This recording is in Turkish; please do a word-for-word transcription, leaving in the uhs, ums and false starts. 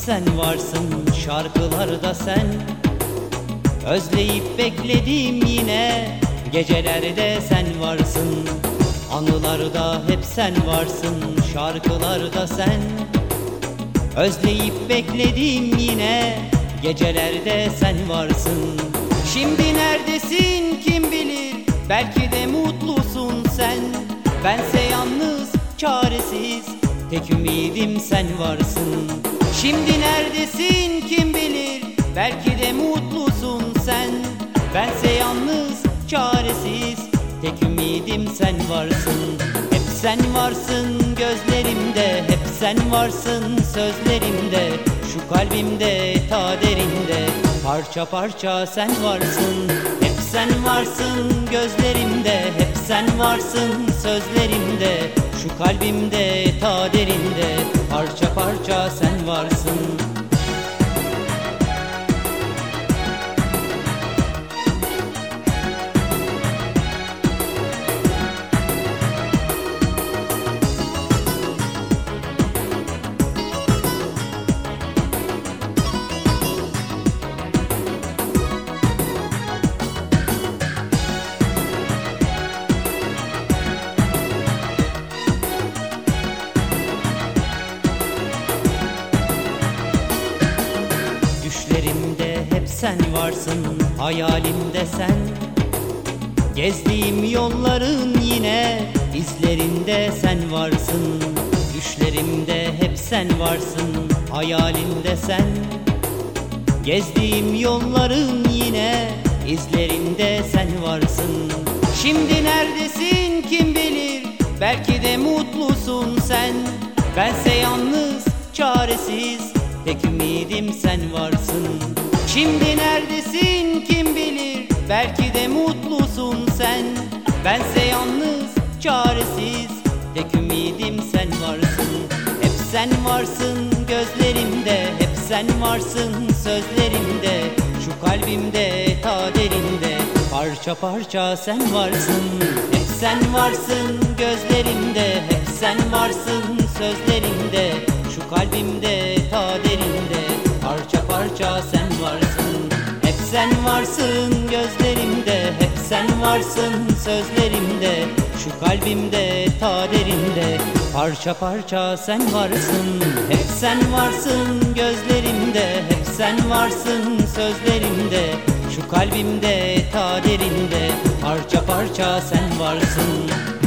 sen varsın, şarkılarda sen. Özleyip bekledim yine, gecelerde sen varsın. Anılarda hep sen varsın, şarkılarda sen. Özleyip bekledim yine, gecelerde sen varsın. Şimdi neredesin kim bilir, belki de mutlusun sen. Bense yalnız, çaresiz, tek ümidim sen varsın. Şimdi neredesin kim bilir, belki de mutlusun sen. Bense yalnız, çaresiz, tek ümidim sen varsın. Hep sen varsın gözlerimde, hep sen varsın sözlerimde. Şu kalbimde ta derinde, parça parça sen varsın. Hep sen varsın gözlerimde, hep sen varsın sözlerimde. Şu kalbimde ta derinde, parça parça sen varsın. Düşlerimde hep sen varsın, hayalimde sen. Gezdiğim yolların yine, izlerinde sen varsın. Düşlerimde hep sen varsın, hayalimde sen. Gezdiğim yolların yine, izlerinde sen varsın. Şimdi neredesin kim bilir, belki de mutlusun sen. Bense yalnız, çaresiz, tek ümidim sen varsın. Şimdi neredesin kim bilir, belki de mutlusun sen. Bense yalnız, çaresiz, tek ümidim sen varsın. Hep sen varsın gözlerimde, hep sen varsın sözlerimde. Şu kalbimde ta derinde, parça parça sen varsın. Hep sen varsın gözlerimde, hep sen varsın sözlerimde. Şu kalbimde ta derinde, parça parça sen varsın. Hep sen varsın gözlerimde, hep sen varsın sözlerimde. Şu kalbimde ta derinde, parça parça sen varsın. Hep sen varsın gözlerimde, hep sen varsın sözlerimde. Şu kalbimde ta derinde, parça parça sen varsın.